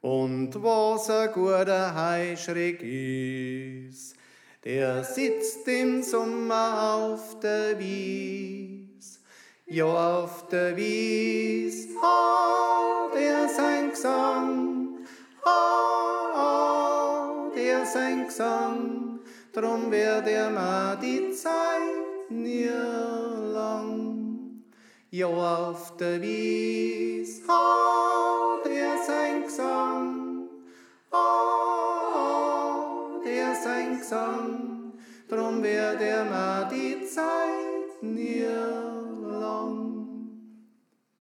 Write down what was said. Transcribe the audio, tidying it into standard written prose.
Und was ein guter Heischreck ist, der sitzt im Sommer auf der Wies. Ja, auf der Wies hat er sein Gesang, hat er sein Gesang, drum wird er mir die Zeit nie lang. Ja, auf der Wies hat er sein Gesang, hat er sein Gesang, drum wird er mir die Zeit nie lang.